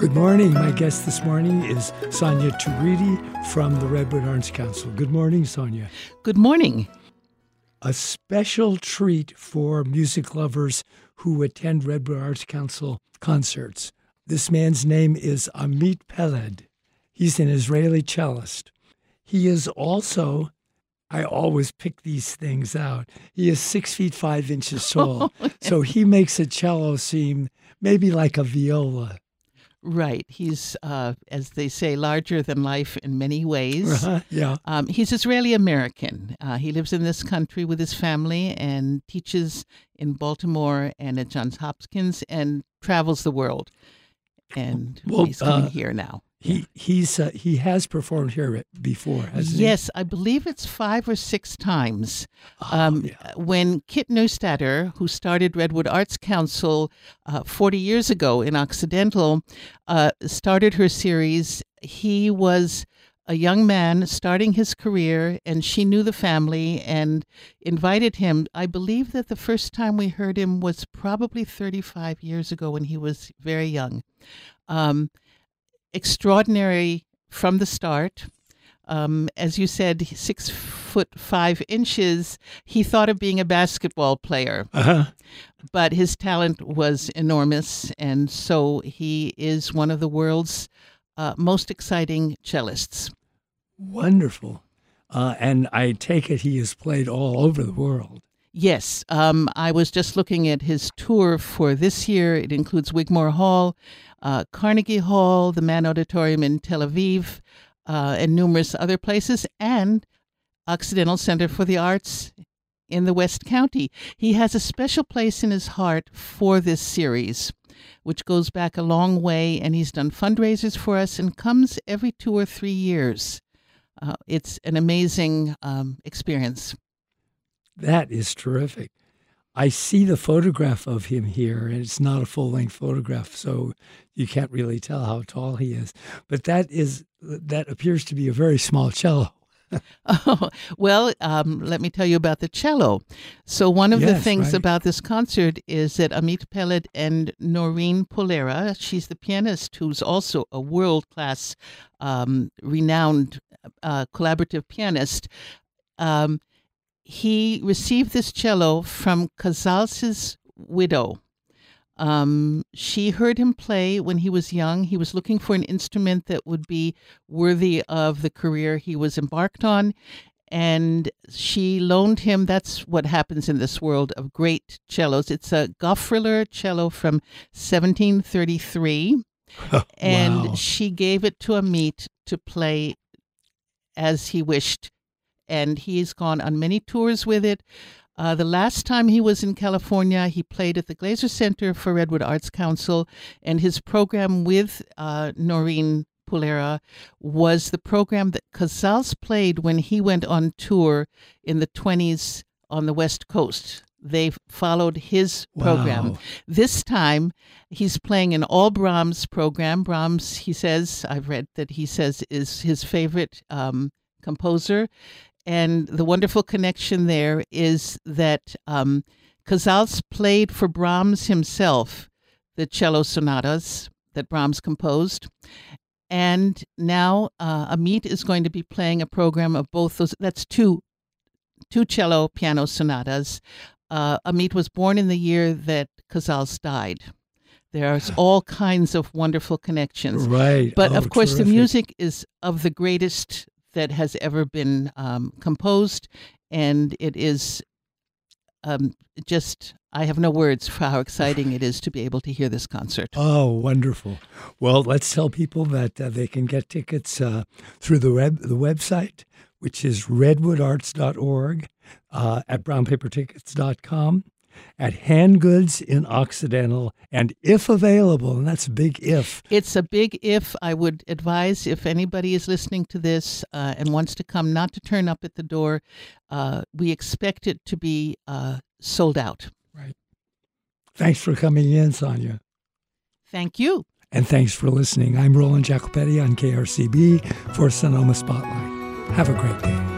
Good morning. My guest this morning is Sonia Turidi from the Redwood Arts Council. Good morning, Sonia. Good morning. A special treat for music lovers who attend Redwood Arts Council concerts. This man's name is Amit Peled. He's an Israeli cellist. He is also, I always pick these things out, he is 6 feet 5 inches tall. So he makes a cello seem maybe like a viola. Right. He's, as they say, larger than life in many ways. Yeah. He's Israeli-American. He lives in this country with his family and teaches in Baltimore and at Johns Hopkins and travels the world. And he's coming here now. He has performed here before, hasn't he? Yes, I believe it's 5 or 6 times. When Kit Neustaedter, who started Redwood Arts Council 40 years ago in Occidental, started her series, he was a young man starting his career, and she knew the family and invited him. I believe that the first time we heard him was probably 35 years ago when he was very young. Extraordinary from the start. As you said, 6 foot 5 inches. He thought of being a basketball player, but his talent was enormous, and so he is one of the world's most exciting cellists. Wonderful. And I take it he has played all over the world. Yes. I was just looking at his tour for this year. It includes Wigmore Hall, Carnegie Hall, the Mann Auditorium in Tel Aviv, and numerous other places, and Occidental Center for the Arts in the West County. He has a special place in his heart for this series, which goes back a long way, and he's done fundraisers for us and comes every 2 or 3 years. It's an amazing experience. That is terrific. I see the photograph of him here, and it's not a full-length photograph, so you can't really tell how tall he is. But that appears to be a very small cello. Let me tell you about the cello. So one of the things about this concert is that Amit Peled and Noreen Polera, she's the pianist who's also a world-class, renowned collaborative pianist, he received this cello from Casals' widow. She heard him play when he was young. He was looking for an instrument that would be worthy of the career he was embarked on, and she loaned him. That's what happens in this world of great cellos. It's a Goffriller cello from 1733, and Wow. she gave it to Amit to play as he wished. And he's gone on many tours with it. The last time he was in California, he played at the Glaser Center for Redwood Arts Council, and his program with Noreen Polera was the program that Casals played when he went on tour in the 1920s on the West Coast. They followed his program. Wow. This time, he's playing an all Brahms program. Brahms, he says, I've read that he says is his favorite composer. And the wonderful connection there is that Casals played for Brahms himself the cello sonatas that Brahms composed. And now Amit is going to be playing a program of both those. That's two cello piano sonatas. Amit was born in the year that Casals died. There's all kinds of wonderful connections. Right. But of course, terrific. the music is of the greatest that has ever been composed, and it is I have no words for how exciting it is to be able to hear this concert. Oh, wonderful. Well, let's tell people that they can get tickets through the website, which is redwoodarts.org, at brownpapertickets.com, at Handgoods in Occidental, and if available, and that's a big if. It's a big if. I would advise, if anybody is listening to this and wants to come, not to turn up at the door. We expect it to be sold out. Right. Thanks for coming in, Sonia. Thank you. And thanks for listening. I'm Roland Jacopetti on KRCB for Sonoma Spotlight. Have a great day.